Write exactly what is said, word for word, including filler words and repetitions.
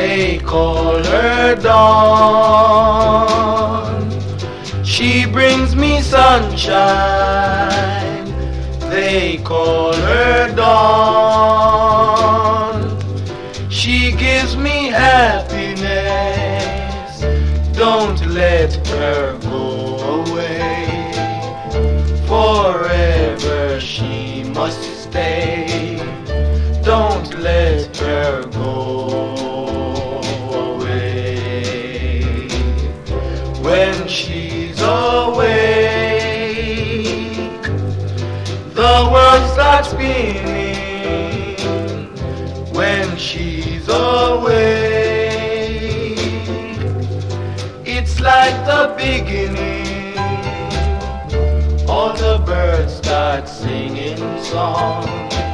They call her dawn. She brings me sunshine. They call her dawn. She gives me happiness. Don't let her go away. Forever she must stay. Don't let her go away. When she's awake, the world starts spinning. When she's awake, it's like the beginning. All the birds start singing songs.